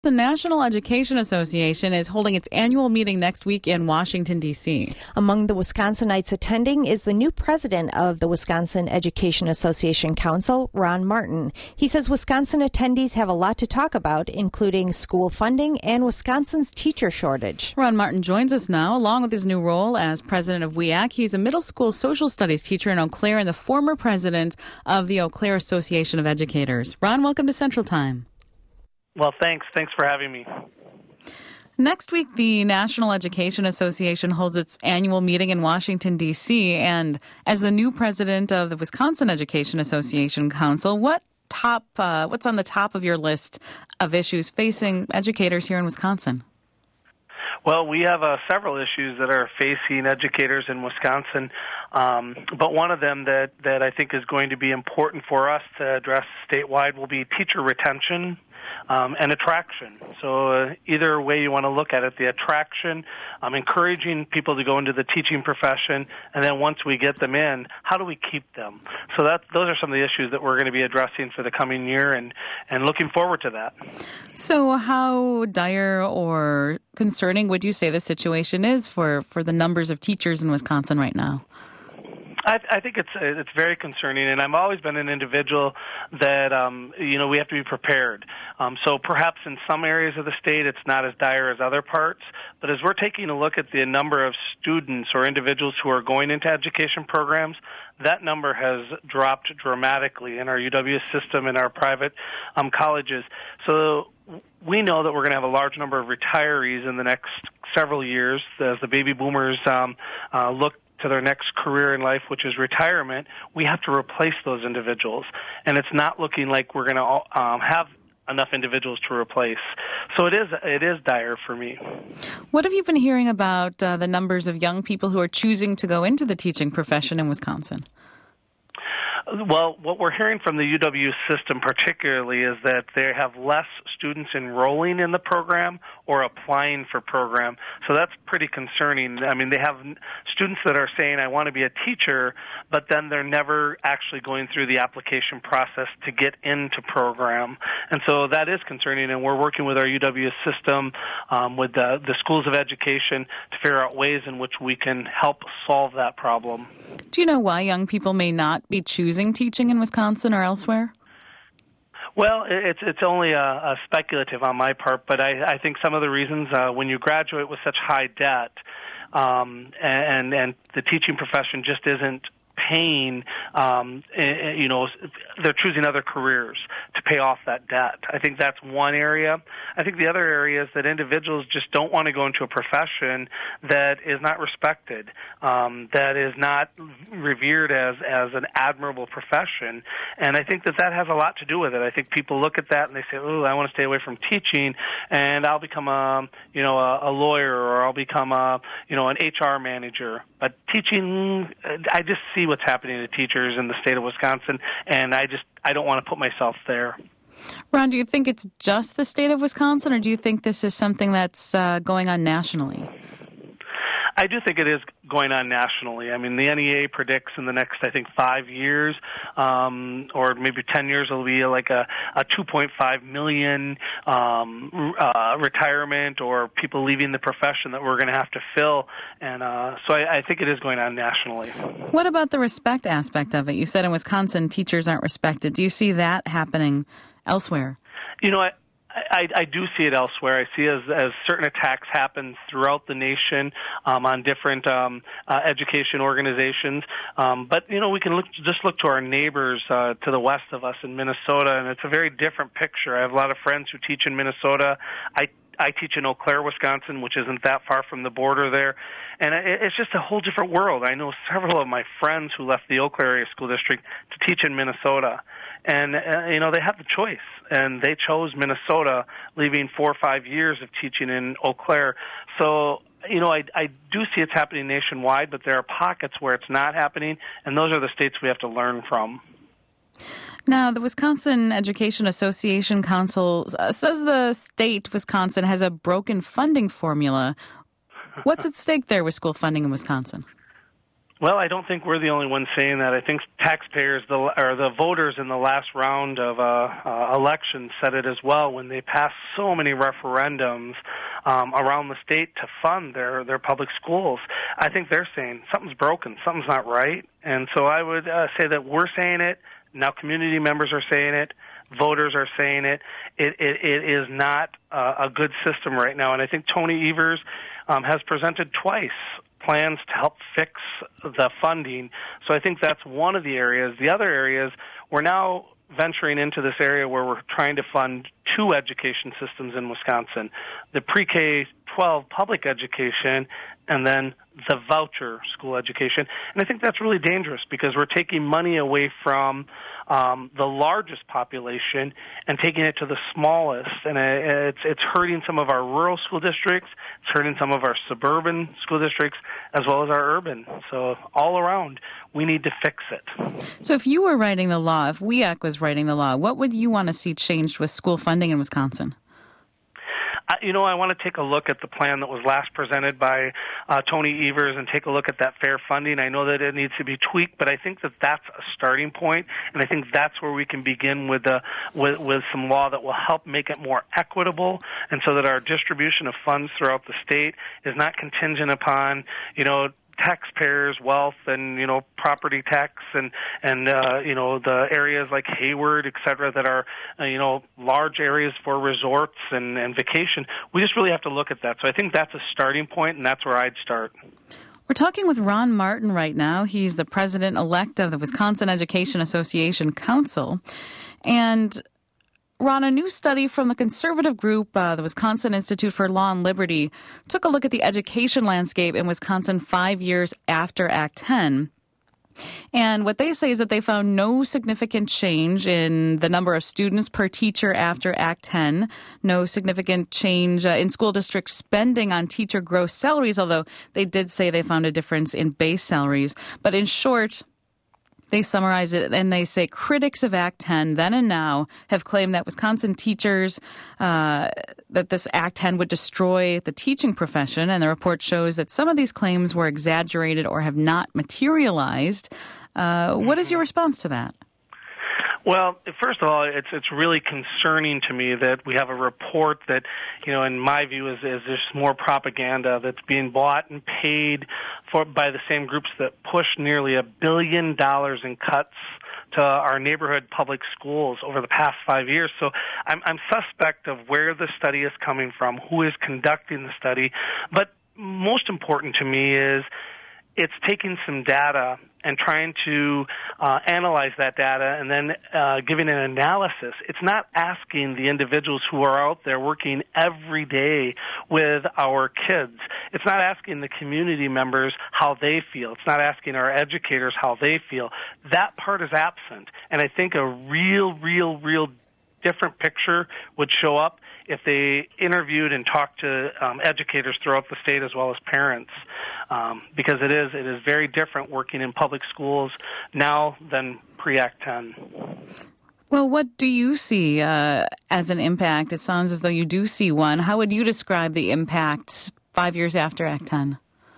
The National Education Association is holding its annual meeting next week in Washington, D.C. Among the Wisconsinites attending is the new president of the Wisconsin Education Association Council, Ron Martin. He says Wisconsin attendees have a lot to talk about, including school funding and Wisconsin's teacher shortage. Ron Martin joins us now, along with his new role as president of WEAC. He's a middle school social studies teacher in Eau Claire and the former president of the Eau Claire Association of Educators. Ron, welcome to Central Time. Well, thanks. Thanks for having me. Next week, the National Education Association holds its annual meeting in Washington, D.C., and as the new president of the Wisconsin Education Association Council, what's on the top of your list of issues facing educators here in Wisconsin? Well, we have several issues that are facing educators in Wisconsin, but one of them that I think is going to be important for us to address statewide will be teacher retention and attraction. So either way you want to look at it, the attraction, encouraging people to go into the teaching profession, and then once we get them in, how do we keep them? So those are some of the issues that we're going to be addressing for the coming year and looking forward to that. So how dire or concerning would you say the situation is for the numbers of teachers in Wisconsin right now? I think it's very concerning, and I've always been an individual that we have to be prepared. So perhaps in some areas of the state it's not as dire as other parts, but as we're taking a look at the number of students or individuals who are going into education programs, that number has dropped dramatically in our UW system and our private colleges. So we know that we're going to have a large number of retirees in the next several years as the baby boomers look to their next career in life, which is retirement. We have to replace those individuals, and it's not looking like we're going to have enough individuals to replace. So it is dire for me. What have you been hearing about the numbers of young people who are choosing to go into the teaching profession in Wisconsin? Well, what we're hearing from the UW system particularly is that they have less students enrolling in the program or applying for program. So that's pretty concerning. I mean, they have students that are saying, I want to be a teacher, but then they're never actually going through the application process to get into program. And so that is concerning, and we're working with our UW system, with the schools of education to figure out ways in which we can help solve that problem. Do you know why young people may not be choosing teaching in Wisconsin or elsewhere? Well, it's only a speculative on my part, but I think some of the reasons when you graduate with such high debt and the teaching profession just isn't paying, they're choosing other careers to pay off that debt. I think that's one area. I think the other area is that individuals just don't want to go into a profession that is not respected, that is not revered as an admirable profession. And I think that has a lot to do with it. I think people look at that and they say, "Oh, I want to stay away from teaching, and I'll become a lawyer, or I'll become an HR manager." But teaching, I just see what's happening to teachers in the state of Wisconsin, and I don't want to put myself there. Ron, do you think it's just the state of Wisconsin, or do you think this is something that's going on nationally? I do think it is going on nationally. I mean, the NEA predicts in the next, 5 years, or maybe 10 years, it'll be like a 2.5 million retirement or people leaving the profession that we're going to have to fill. And so I think it is going on nationally. What about the respect aspect of it? You said in Wisconsin teachers aren't respected. Do you see that happening elsewhere? I do see it elsewhere. I see as certain attacks happen throughout the nation on different education organizations. But we can look to our neighbors to the west of us in Minnesota, and it's a very different picture. I have a lot of friends who teach in Minnesota. I teach in Eau Claire, Wisconsin, which isn't that far from the border there. And it's just a whole different world. I know several of my friends who left the Eau Claire Area School District to teach in Minnesota. And, they have the choice, and they chose Minnesota, leaving 4 or 5 years of teaching in Eau Claire. So, I do see it's happening nationwide, but there are pockets where it's not happening, and those are the states we have to learn from. Now, the Wisconsin Education Association Council says the state, Wisconsin, has a broken funding formula. What's at stake there with school funding in Wisconsin? Well, I don't think we're the only ones saying that. I think taxpayers, the voters in the last round of elections said it as well when they passed so many referendums around the state to fund their public schools. I think they're saying something's broken, something's not right. And so I would say that we're saying it. Now community members are saying it. Voters are saying it. It is not a good system right now. And I think Tony Evers has presented twice plans to help fix the funding. So I think that's one of the areas. The other areas, we're now venturing into this area where we're trying to fund two education systems in Wisconsin, the pre-K-12 public education and then the voucher school education. And I think that's really dangerous because we're taking money away from the largest population and taking it to the smallest. And it's hurting some of our rural school districts. It's hurting some of our suburban school districts as well as our urban. So all around, we need to fix it. So if you were writing the law, if WEAC was writing the law, what would you want to see changed with school funding in Wisconsin? I want to take a look at the plan that was last presented by Tony Evers and take a look at that fair funding. I know that it needs to be tweaked, but I think that that's a starting point, and I think that's where we can begin with some law that will help make it more equitable, and so that our distribution of funds throughout the state is not contingent upon, taxpayers' wealth and property tax and the areas like Hayward, et cetera, that are large areas for resorts and vacation. We just really have to look at that. So I think that's a starting point, and that's where I'd start. We're talking with Ron Martin right now. He's the president-elect of the Wisconsin Education Association Council. And Ron, a new study from the conservative group, the Wisconsin Institute for Law and Liberty, took a look at the education landscape in Wisconsin 5 years after Act 10. And what they say is that they found no significant change in the number of students per teacher after Act 10, no significant change in school district spending on teacher gross salaries, although they did say they found a difference in base salaries. But in short, they summarize it and they say critics of Act 10 then and now have claimed that Wisconsin teachers, that this Act 10 would destroy the teaching profession. And the report shows that some of these claims were exaggerated or have not materialized. What is your response to that? Well, first of all, it's really concerning to me that we have a report that, in my view, is just more propaganda that's being bought and paid for by the same groups that push nearly $1 billion in cuts to our neighborhood public schools over the past 5 years. So I'm suspect of where the study is coming from, who is conducting the study. But most important to me is it's taking some data and trying to analyze that data and then giving an analysis. It's not asking the individuals who are out there working every day with our kids. It's not asking the community members how they feel. It's not asking our educators how they feel. That part is absent. And I think a real different picture would show up if they interviewed and talked to educators throughout the state as well as parents, because it is very different working in public schools now than pre-Act 10. Well, what do you see as an impact? It sounds as though you do see one. How would you describe the impact 5 years after Act 10?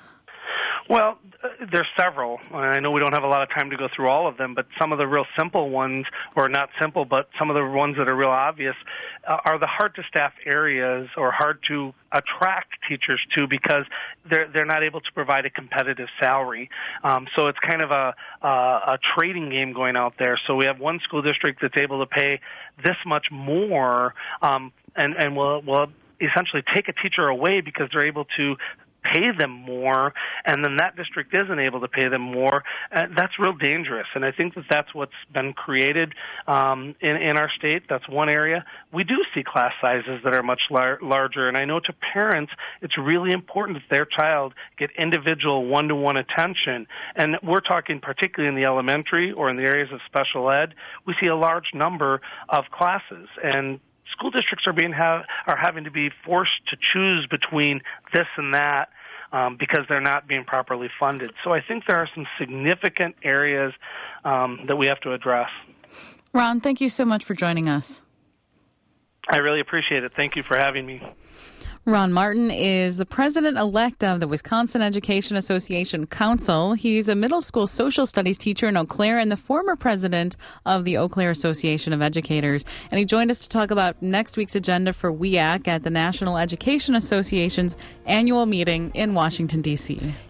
Well, there's several. I know we don't have a lot of time to go through all of them, but some of the real simple ones, or not simple, but some of the ones that are real obvious, are the hard-to-staff areas or hard to attract teachers to because they're not able to provide a competitive salary. So it's kind of a trading game going out there. So we have one school district that's able to pay this much more and will essentially take a teacher away because they're able to pay them more, and then that district isn't able to pay them more. That's real dangerous, and I think that that's what's been created in our state. That's one area. We do see class sizes that are much larger, and I know to parents it's really important that their child get individual one-to-one attention, and we're talking particularly in the elementary or in the areas of special ed. We see a large number of classes, and school districts are having to be forced to choose between this and that because they're not being properly funded. So I think there are some significant areas that we have to address. Ron, thank you so much for joining us. I really appreciate it. Thank you for having me. Ron Martin is the president-elect of the Wisconsin Education Association Council. He's a middle school social studies teacher in Eau Claire and the former president of the Eau Claire Association of Educators. And he joined us to talk about next week's agenda for WEAC at the National Education Association's annual meeting in Washington, D.C.